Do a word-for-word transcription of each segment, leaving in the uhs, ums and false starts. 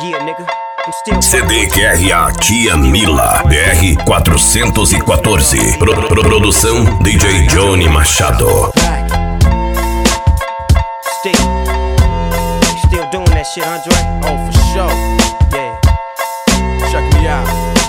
C D Q R A Tia Mila B R quatrocentos e quatorze. Pro, pro, produção D J Johnny Machado. Still, still doing that shit, Andre? Oh, for sure. Yeah. Check me out.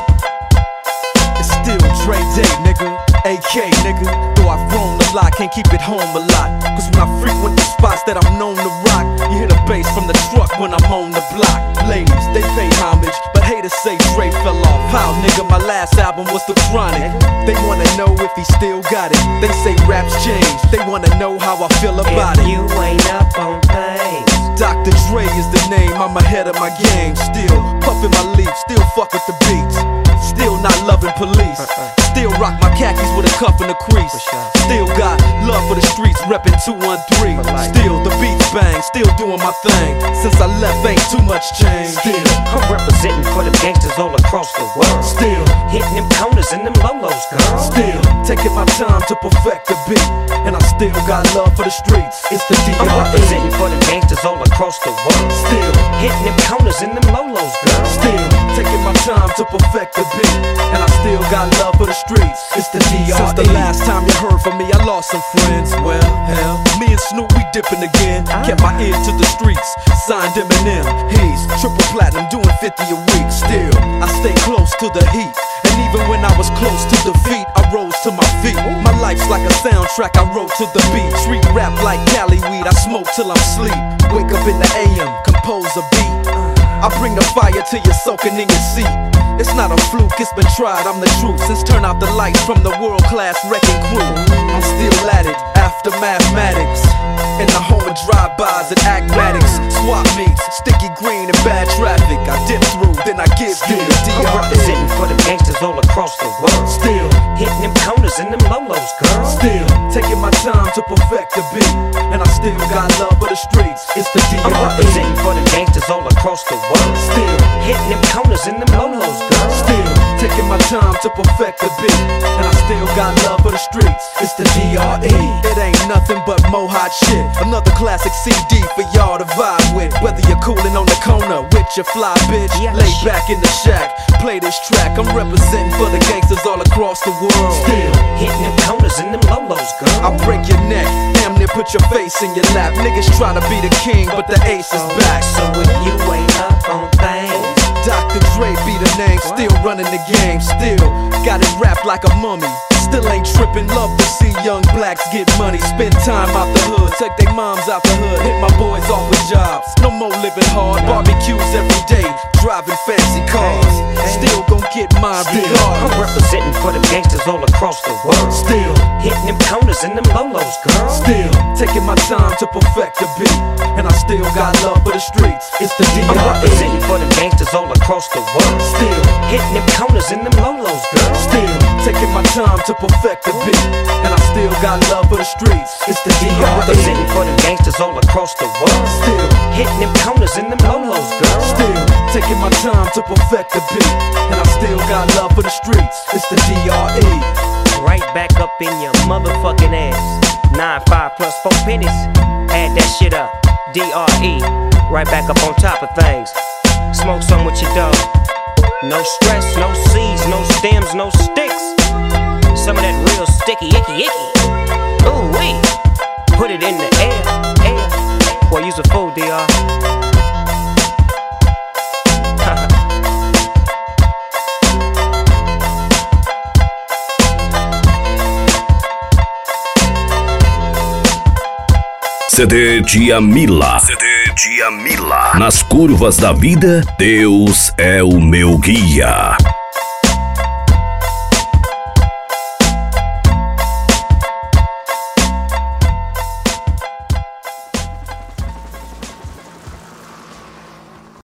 It's still Dre Day, nigga. A K, nigga. Though I've grown a lot, can't keep it home a lot. Cause when I frequent the spots that I'm known to rock, you hear the bass from the truck when I'm on the block. Ladies, they pay homage, but haters say Dre fell off. How, nigga, my last album was The Chronic. They wanna know if he still got it. They say raps change, they wanna know how I feel about if it. You ain't up on things. Doctor Dre is the name, I'm ahead of my game. Still puffin' my leaf, still fuck with the beats. Still not loving police. Still rock my khakis with a cuff and a crease. Still got love for the streets, reppin' two one three. Still the beats bang, still doing my thing. Since I left ain't too much change. Still, I'm representing for them gangsters all across the world. Still hitting them corners and them lolos, girl. Still taking my time to perfect the beat. And I still got love for the streets. It's the D R E. I'm representing for them gangsters all across the world. Still hitting them corners and them lolos, girl. Still taking my time to perfect the beat. And I still got love for the streets. It's the D R E. Since the last time you heard from me, I lost some friends. Well, hell, me and Snoop, we dipping again. Kept my ear to the streets, signed Eminem. He's triple platinum, doing fifty a week. Still, I stay close to the heat. And even when I was close to defeat, I rose to my feet. My life's like a soundtrack, I wrote to the beat. Treat rap like Cali weed, I smoke till I'm sleep. Wake up in the A M, compose a beat. I bring the fire till you're soaking in your seat. It's not a fluke, it's been tried, I'm the truth. Since turn out the lights from the world-class wrecking crew, I'm still at it, after mathematics. In the home of drive-bys and acmatics. Swap meets, sticky green and bad traffic. I dip through, then I give you the D R E. I'm representing for them gangsters all across the world. Still hitting them corners and them lolos, girl. Still taking my time to perfect the beat. And I still got love for the streets. It's the D R E. I'm representing for them gangsters all across the world. Still hitting them corners and them lolos, girl. Still taking my time to perfect the beat. And I still got love for the streets. It's the D R E. It ain't nothing but mo hot shit. Another classic C D for y'all to vibe with. Whether you're coolin' on the corner with your fly bitch, lay back in the shack, play this track. I'm representing for the gangsters all across the world. Still hitting them corners and them lolos, girl. I break your neck, damn near put your face in your lap. Niggas try to be the king, but the ace is back. So if you ain't up on things, Doctor Dre be the name, still running the game. Still got it wrapped like a mummy. Still ain't trippin', love to see young blacks get money. Spend time out the hood, take their moms out the hood. Hit my boys off with jobs, no more living hard. Barbecues every day, driving fancy cars. Still gon' get mine regardless. I'm representing for them gangsters all across the world. Still hitting them corners and them lolos, girl. Still taking my time to perfect the beat. And I still got love for the streets. It's the D R E. I'm representing for them gangsters all across the world. Still hitting them corners and them lolos, girl. Still taking my time to perfect the beat. And I still got love for the streets. It's the D R E. I'm representing for them gangsters all across the world. Still hitting them corners and them lolos, girl. Still taking my time to perfect the beat. And I still got love for the streets. It's the D R E. Right back up in your motherfucking ass. Nine five plus four pennies. Add that shit up. D R E. Right back up on top of things. Smoke some with your dog. No stress, no seeds, no stems, no sticks. Some of that real sticky, icky, icky. Ooh wee. Put it in the air, air. Boy, use a fool, D R. C D Tia Mila. C D Tia Mila. Nas curvas da vida, Deus é o meu guia.